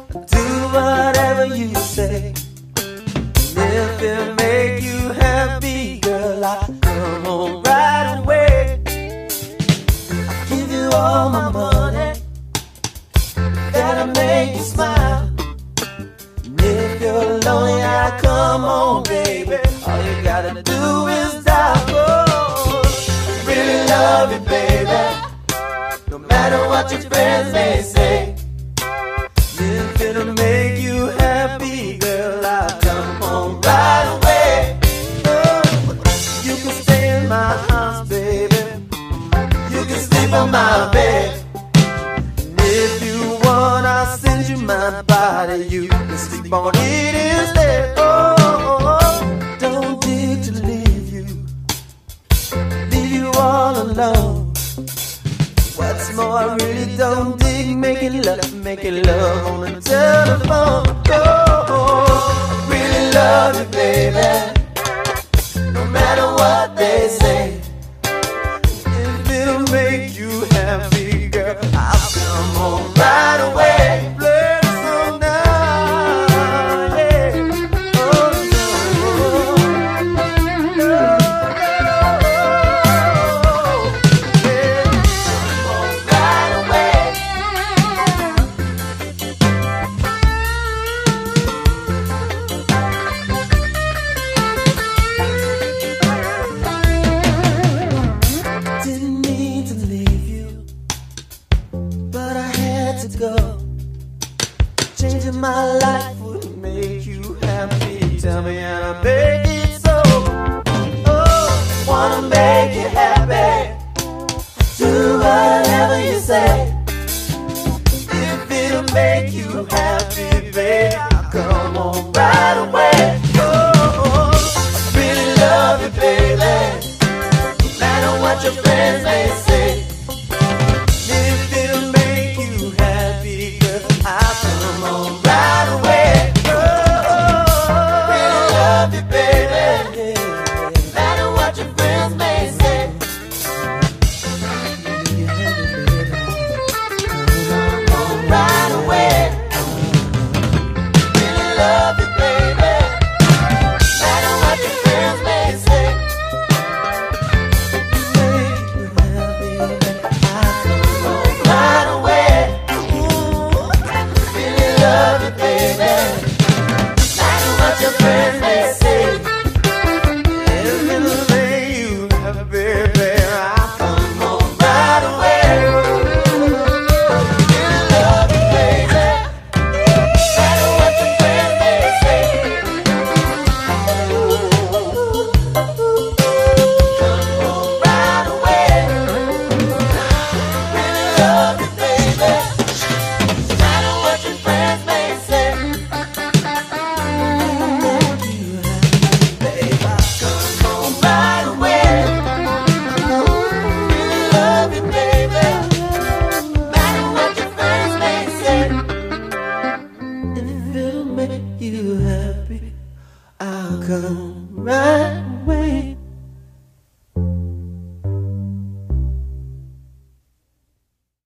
do whatever you say. And if it make you happy, girl, I come home right away. I give you all my money, that'll make you smile. And if you're lonely, I come home, baby. All you gotta do is dial. Oh, I really love you, baby, no matter what your friends may say. If it'll make you happy, girl, I'll come home right away. Oh, you can stay in my house, baby, you can sleep on my bed. And if you want, I'll send you my body, you can sleep on it instead. Oh, don't dig to leave you all alone. What's more, I really don't dig making love on the telephone. Oh, really love you, baby, no matter what they say. If it'll make you happy, girl, I'll come home right away. Play the song now, yeah. Oh, no, no, yeah. To go, changing my life would make you happy. Tell me how to make it so. Oh, wanna make you happy, do whatever you say. If it'll make you happy, babe, I'll come home right away. Oh, I really love you, baby, no matter what your friends may say. If it'll make you happy, girl, I'll come home right away. Oh, really love you, baby, no matter what your friends may say. Come home right away. Really love you, baby, no matter what your friends may say. Make you happy, I'll come home right away. Ooh, really love you, baby, no matter what your friends may say. If it'll make you happy, baby, I'll come home right away. Really love you, baby, no matter what your friends may say. Come home right away. Really love you, baby, no matter what your friends may say. Babe, I'll come home right away. Really love you, baby, no matter what your friends may say. If it'll make you happy, I'll come right